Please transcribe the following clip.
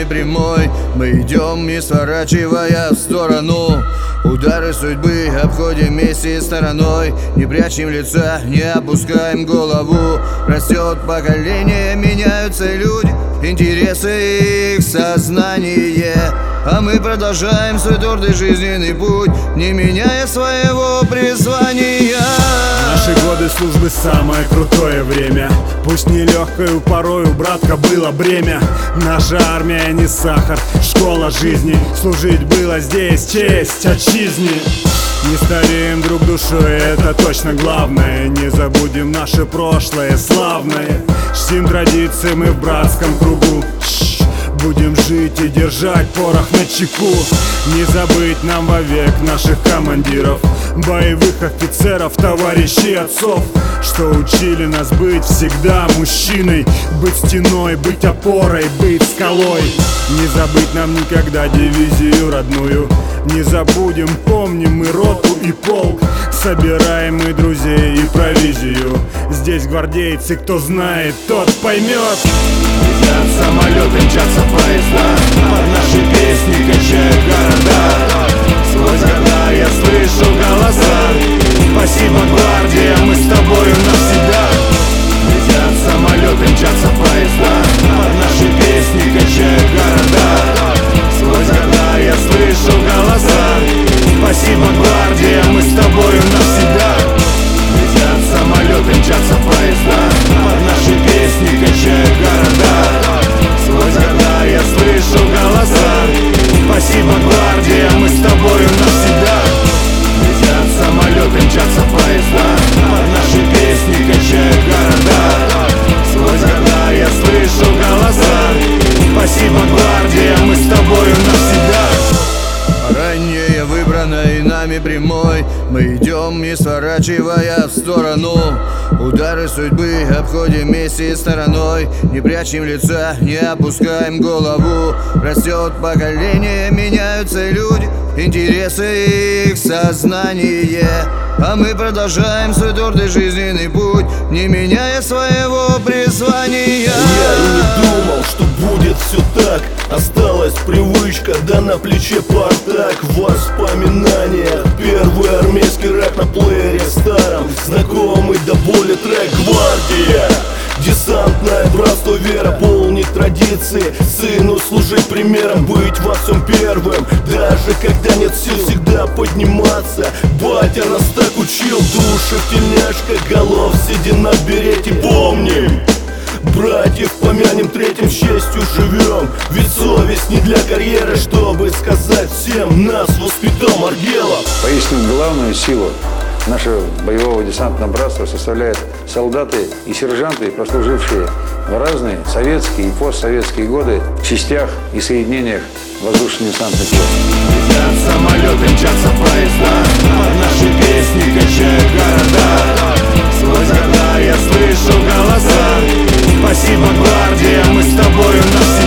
нами прямой. Мы идем, не сворачивая в сторону. Удары судьбы обходим вместе стороной. Не прячем лица, не опускаем голову. Растет поколение, меняются люди, интересы их сознание. А мы продолжаем свой твердый жизненный путь, не меняя своего призвания. Наши годы службы самое крутое время. Пусть нелегкою порою, братка, было бремя. Наша армия не сахар, школа жизни. Служить было здесь честь отчизне. Не стареем друг душой, это точно главное. Не забудем наше прошлое славное. Чтим традиции мы в братском кругу. Будем жить и держать порох на чеку. Не забыть нам вовек наших командиров, боевых офицеров, товарищей, отцов, что учили нас быть всегда мужчиной. Быть стеной, быть опорой, быть скалой. Не забыть нам никогда дивизию родную. Не забудем, помним мы роту и полк. Собираем мы друзей и провизию. Здесь гвардейцы, кто знает, тот поймет. Летят самолеты, мчатся поезда, под наши песни качают города. Сквозь года я слышу голоса. Спасибо, гвардия, мы с тобою навсегда. Летят самолеты, мчатся поезда, под наши песни качают города. Сквозь года я слышу голоса. Спасибо, гвардия, мы с тобою навсегда. Летят самолеты, мчатся поезда, под наши песни качают города. Сквозь года я слышу голоса. Спасибо, гвардия, мы с тобою навсегда. Летят самолеты, мчатся поезда, под наши песни качают города. Сквозь года я слышу голоса. Спасибо, гвардия, мы с тобою навсегда. Ранее выбранной нами прямой. Мы идем, не сворачивая в сторону. Удары судьбы обходим вместе стороной. Не прячем лица, не опускаем голову. Растет поколение, меняются люди, интересы их сознание. А мы продолжаем свой твердый жизненный путь, не меняя своего призвания. Я и не думал, что будет все так. Осталась привычка, да на плече портак. Воспоминания, первый армейский рэп на плеере старом. Знакомый до боли трек «Гвардия». Десантное братство, вера, полнит традиции. Сыну служить примером, быть во всем первым. Даже когда нет сил всегда подниматься. Батя нас так учил, души в тельняшках, голов сидя на берете. Помним, братьев помянем, третьим с честью живем. Ведь совесть не для карьеры, чтобы сказать всем, нас воспитал Маргелов. Поистине главную силу нашего боевого десантного братства составляют солдаты и сержанты, прослужившие в разные советские и постсоветские годы в частях и соединениях воздушно-десантных сил. Летят самолеты, мчатся поезда, под наши песни качают города. Сквозь года я слышу голоса. Спасибо, гвардия, мы с тобою навсегда.